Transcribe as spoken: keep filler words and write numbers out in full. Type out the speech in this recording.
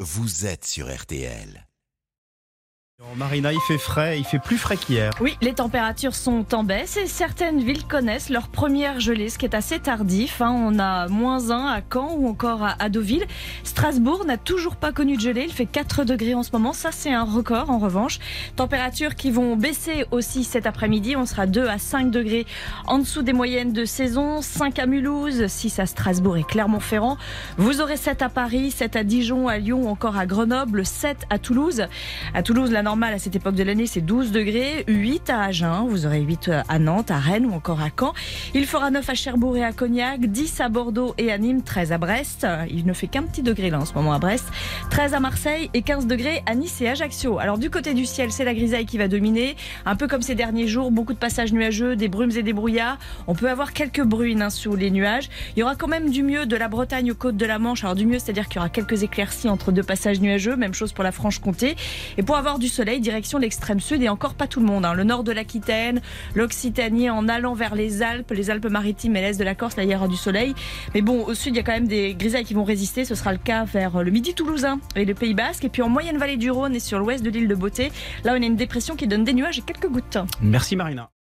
vous êtes sur R T L. Marina, il fait frais, il fait plus frais qu'hier. Oui, les températures sont en baisse et certaines villes connaissent leur première gelée, ce qui est assez tardif. Hein. On a moins un à Caen ou encore à Deauville. Strasbourg n'a toujours pas connu de gelée, il fait quatre degrés en ce moment. Ça, c'est un record en revanche. Températures qui vont baisser aussi cet après-midi. On sera deux à cinq degrés en dessous des moyennes de saison. cinq à Mulhouse, six à Strasbourg et Clermont-Ferrand. Vous aurez sept à Paris, sept à Dijon, à Lyon ou encore à Grenoble, sept à Toulouse. À Toulouse, la normale à cette époque de l'année, c'est douze degrés, huit à Agen, vous aurez huit à Nantes, à Rennes ou encore à Caen. Il fera neuf à Cherbourg et à Cognac, dix à Bordeaux et à Nîmes, treize à Brest. Il ne fait qu'un petit degré là en ce moment à Brest. treize à Marseille et quinze degrés à Nice et Ajaccio. Alors du côté du ciel, c'est la grisaille qui va dominer. Un peu comme ces derniers jours, beaucoup de passages nuageux, des brumes et des brouillards. On peut avoir quelques bruines hein, sous les nuages. Il y aura quand même du mieux de la Bretagne aux côtes de la Manche. Alors du mieux, c'est-à-dire qu'il y aura quelques éclaircies entre deux passages nuageux. Même chose pour la Franche-Comté. Et pour avoir du soleil, direction l'extrême sud et encore pas tout le monde. Hein. Le nord de l'Aquitaine, l'Occitanie en allant vers les Alpes, les Alpes-Maritimes et l'est de la Corse, là il y aura du soleil. Mais bon, au sud, il y a quand même des grisailles qui vont résister. Ce sera le cas vers le midi toulousain et le Pays Basque. Et puis en moyenne vallée du Rhône et sur l'ouest de l'île de Beauté, là on a une dépression qui donne des nuages et quelques gouttes. Merci Marina.